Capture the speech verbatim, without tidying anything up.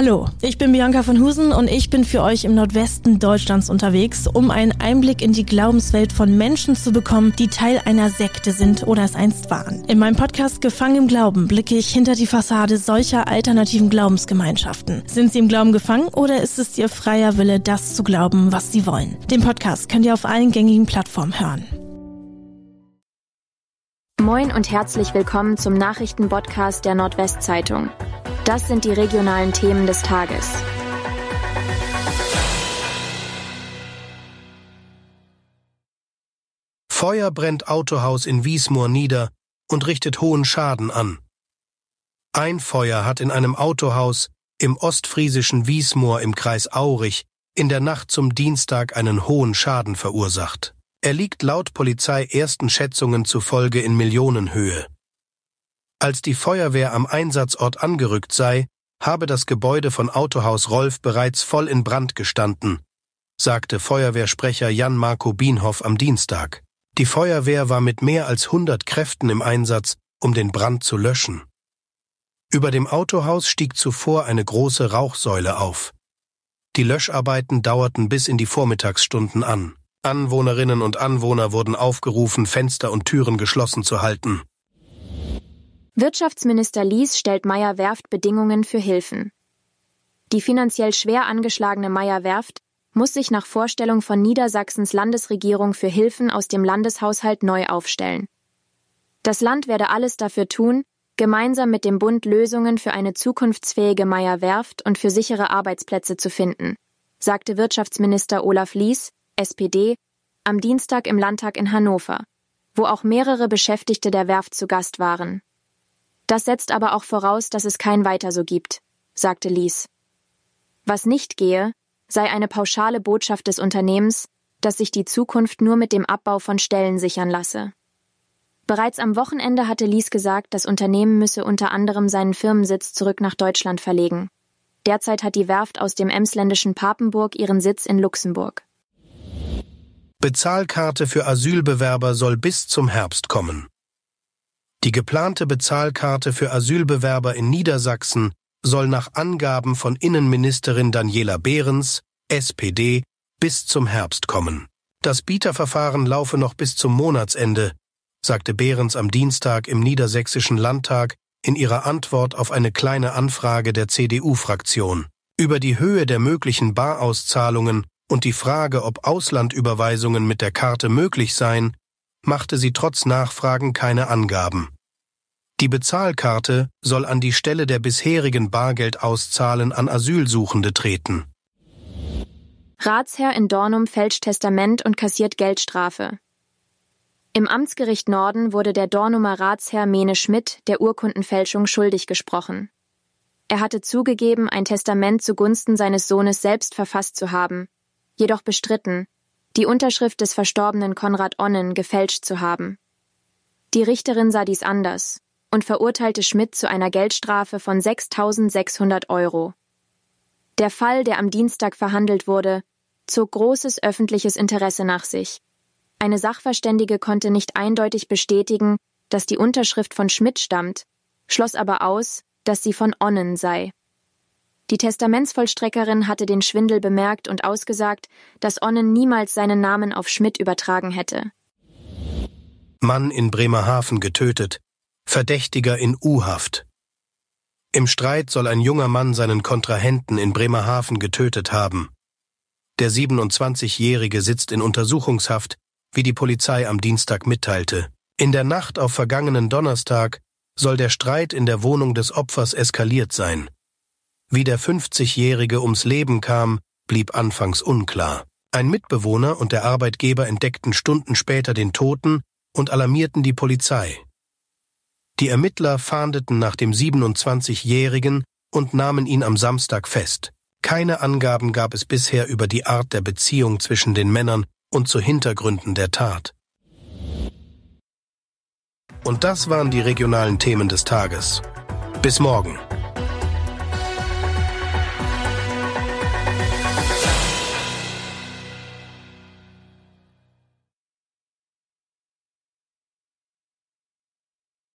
Hallo, ich bin Bianca von Husen und ich bin für euch im Nordwesten Deutschlands unterwegs, um einen Einblick in die Glaubenswelt von Menschen zu bekommen, die Teil einer Sekte sind oder es einst waren. In meinem Podcast Gefangen im Glauben blicke ich hinter die Fassade solcher alternativen Glaubensgemeinschaften. Sind sie im Glauben gefangen oder ist es ihr freier Wille, das zu glauben, was sie wollen? Den Podcast könnt ihr auf allen gängigen Plattformen hören. Moin und herzlich willkommen zum Nachrichtenpodcast der Nordwestzeitung. Das sind die regionalen Themen des Tages. Feuer brennt Autohaus in Wiesmoor nieder und richtet hohen Schaden an. Ein Feuer hat in einem Autohaus im ostfriesischen Wiesmoor im Kreis Aurich in der Nacht zum Dienstag einen hohen Schaden verursacht. Er liegt laut Polizei ersten Schätzungen zufolge in Millionenhöhe. Als die Feuerwehr am Einsatzort angerückt sei, habe das Gebäude von Autohaus Rolf bereits voll in Brand gestanden, sagte Feuerwehrsprecher Jan-Marco Bienhoff am Dienstag. Die Feuerwehr war mit mehr als hundert Kräften im Einsatz, um den Brand zu löschen. Über dem Autohaus stieg zuvor eine große Rauchsäule auf. Die Löscharbeiten dauerten bis in die Vormittagsstunden an. Anwohnerinnen und Anwohner wurden aufgerufen, Fenster und Türen geschlossen zu halten. Wirtschaftsminister Lies stellt Meyer Werft Bedingungen für Hilfen. Die finanziell schwer angeschlagene Meyer Werft muss sich nach Vorstellung von Niedersachsens Landesregierung für Hilfen aus dem Landeshaushalt neu aufstellen. Das Land werde alles dafür tun, gemeinsam mit dem Bund Lösungen für eine zukunftsfähige Meyer Werft und für sichere Arbeitsplätze zu finden, sagte Wirtschaftsminister Olaf Lies, S P D, am Dienstag im Landtag in Hannover, wo auch mehrere Beschäftigte der Werft zu Gast waren. Das setzt aber auch voraus, dass es kein Weiter so gibt, sagte Lies. Was nicht gehe, sei eine pauschale Botschaft des Unternehmens, dass sich die Zukunft nur mit dem Abbau von Stellen sichern lasse. Bereits am Wochenende hatte Lies gesagt, das Unternehmen müsse unter anderem seinen Firmensitz zurück nach Deutschland verlegen. Derzeit hat die Werft aus dem emsländischen Papenburg ihren Sitz in Luxemburg. Bezahlkarte für Asylbewerber soll bis zum Herbst kommen. Die geplante Bezahlkarte für Asylbewerber in Niedersachsen soll nach Angaben von Innenministerin Daniela Behrens, S P D, bis zum Herbst kommen. Das Bieterverfahren laufe noch bis zum Monatsende, sagte Behrens am Dienstag im Niedersächsischen Landtag in ihrer Antwort auf eine kleine Anfrage der C D U-Fraktion. Über die Höhe der möglichen Barauszahlungen und die Frage, ob Auslandüberweisungen mit der Karte möglich seien, machte sie trotz Nachfragen keine Angaben. Die Bezahlkarte soll an die Stelle der bisherigen Bargeldauszahlen an Asylsuchende treten. Ratsherr in Dornum fälscht Testament und kassiert Geldstrafe. Im Amtsgericht Norden wurde der Dornumer Ratsherr Mene Schmidt der Urkundenfälschung schuldig gesprochen. Er hatte zugegeben, ein Testament zugunsten seines Sohnes selbst verfasst zu haben, jedoch bestritten, die Unterschrift des verstorbenen Konrad Onnen gefälscht zu haben. Die Richterin sah dies anders und verurteilte Schmidt zu einer Geldstrafe von sechstausendsechshundert Euro. Der Fall, der am Dienstag verhandelt wurde, zog großes öffentliches Interesse nach sich. Eine Sachverständige konnte nicht eindeutig bestätigen, dass die Unterschrift von Schmidt stammt, schloss aber aus, dass sie von Onnen sei. Die Testamentsvollstreckerin hatte den Schwindel bemerkt und ausgesagt, dass Onnen niemals seinen Namen auf Schmidt übertragen hätte. Mann in Bremerhaven getötet, Verdächtiger in U-Haft. Im Streit soll ein junger Mann seinen Kontrahenten in Bremerhaven getötet haben. Der siebenundzwanzigjährige sitzt in Untersuchungshaft, wie die Polizei am Dienstag mitteilte. In der Nacht auf vergangenen Donnerstag soll der Streit in der Wohnung des Opfers eskaliert sein. Wie der fünfzigjährige ums Leben kam, blieb anfangs unklar. Ein Mitbewohner und der Arbeitgeber entdeckten Stunden später den Toten und alarmierten die Polizei. Die Ermittler fahndeten nach dem siebenundzwanzigjährigen und nahmen ihn am Samstag fest. Keine Angaben gab es bisher über die Art der Beziehung zwischen den Männern und zu Hintergründen der Tat. Und das waren die regionalen Themen des Tages. Bis morgen.